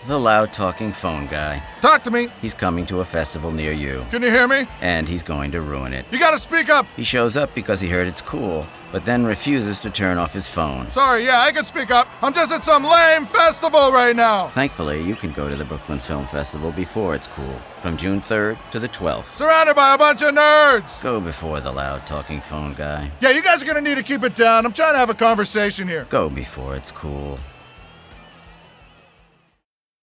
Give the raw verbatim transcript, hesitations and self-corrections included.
The loud-talking phone guy. Talk to me. He's coming to a festival near you. Can you hear me? And he's going to ruin it. You gotta speak up. He shows up because he heard it's cool, but then refuses to turn off his phone. Sorry, yeah, I can speak up. I'm just at some lame festival right now. Thankfully, you can go to the Brooklyn Film Festival before it's cool, from June third to the twelfth. Surrounded by a bunch of nerds. Go before the loud-talking phone guy. Yeah, you guys are gonna need to keep it down. I'm trying to have a conversation here. Go before it's cool.